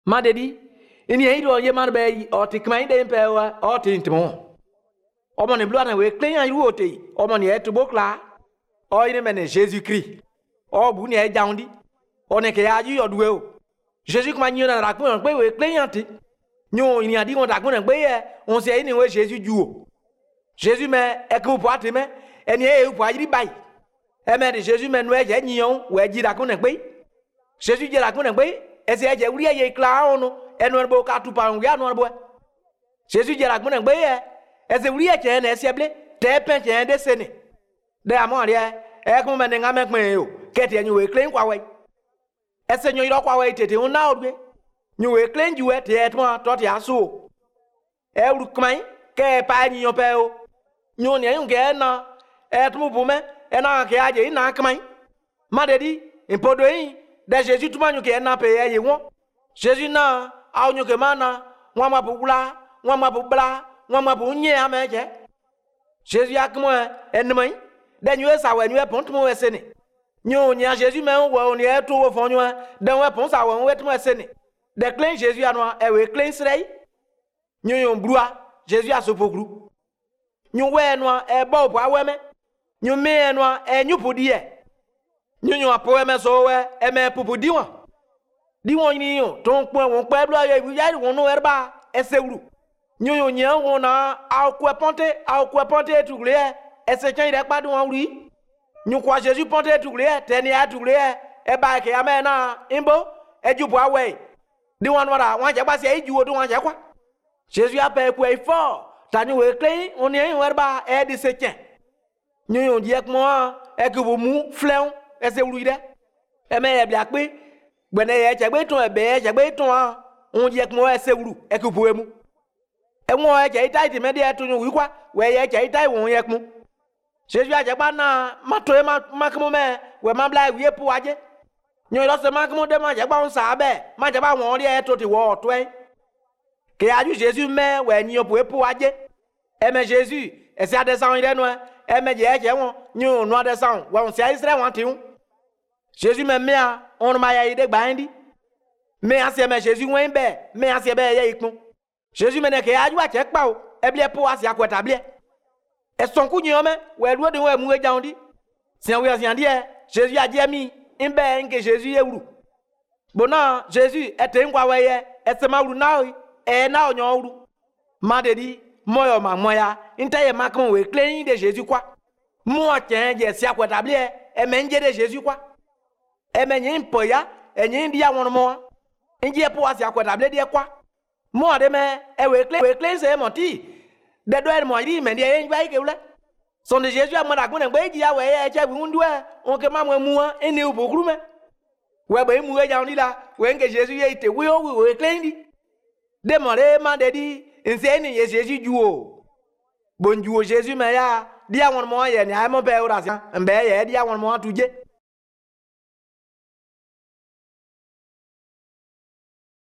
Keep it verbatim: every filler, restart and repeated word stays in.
ma dedi ini e do ye man be o ti kman de pe wa o ti ntimo omo ni blood na we clean an ru ote omo ni e to bokla o ine me ne Jésus Christ o bu ni e jaundi o ne ke aju yo duwe o Jésus kuma nyi na ra kun pe we clean an ti nyo ini adi on da kun pe ye on se ini we Jésus ju o Jésus me e ku po ati me eni e po ajiri bai e me de Jésus me no e je nyion we ji da kun pe Jésus je da kun pe e se e je uri ye kla onu enu bo ka tu pa ngi anu bo Jésus je da kun pe ye e se uri e che na e se ble te pen che de sene de amo ri e kun me ne nga me pin o ke te nyu we clean kwa we e se nyu ro kwa we tete un na odwe nyu we clean ju e te to to ti aso e ru kman ke pa nyu pe o nyu ne nyu ke na e tu bu me e na ke aje na kman ma de di impodo yin de Jésus tu ma nyu ke na pe ye won Jésus na a nyu ke mana won ma bu bla won ma bu bla won ma bu nye ameje Jésus akmo e nman de nyu sa we nyu e pon tu mo we sene nyu nya Jésus me wo ni e tu wo fon nyu de we pon sa wo we tu mo sene de clean Jésus anwa e we clean srei nyu yon brua Jésus asopogru nyu we no e bo bo aweme nyu me no e nyu podie nyu nyu apo eme so we e me popodi won di won ni yo ton pon won pe blo ya ya won no erba e sewru nyu yon nya won na akwe ponte akwe ponte tugre e se chan ire padu won ri nyu kwa Jésus ponte tugre te ni atugre e ba ke ame na imbo e ju bo awe di won wara won je gba se e ju odun won je kwa Jésus a pe ku e fo tani we clean on yen werba e di se chen nyu yon di ek mo e ku bo mu fleon e se wuru ide e me e bia pe gbene ye che gbe tun e be che gbe tun on di ek mo e se wuru e ku bo emu e won e che itai ti me de tun wi kwa we ye che itai won ye ku Jésus a je gba na ma to e ma ma ku me we ma bla wi epu aje nyu lo se ma ku de ma je gba on sa be ma je ba won ri e to ti wo to e ke aju Jésus me we nyi opo epo aje e me Jésus e se adesan ire no e me je je won nyu no adesan we on se Israel wan ti un Jésus me me a on ma ya ide gba ndi me a se me Jésus wen be me a se be ye ikun Jésus me ne ke aju a che pa o e bie po a se akweta bie e son ku nyi o me we lu de we mu eja ndi se we asian die Jésus a je mi nbe nke Jésus ewuru bona Jésus e te ngwa we ye e se ma wuru na e na onyo uru ma de di moyo ma moya ntaye makon we clean de Jésus kwa mo chen je si akweta bie e me nje de Jésus kwa e me nyin poya e nyin dia won mo nje po asi akweta bie de kwa mo de me e we clean we clean se mo ti de do e mo ri me de en gba ike wule son de Jésus a mo da gun gbe ji ya we e che wi ndu e on ke ma mo mu eni ubogru me we be mu e ja on la we nge Jésus ye ite we o we clean di de more ma de di nse ni ye Jésus juo bonjuo Jésus me ya dia won mo ye ni ai mo be ora sia mbe ye dia won mo atuje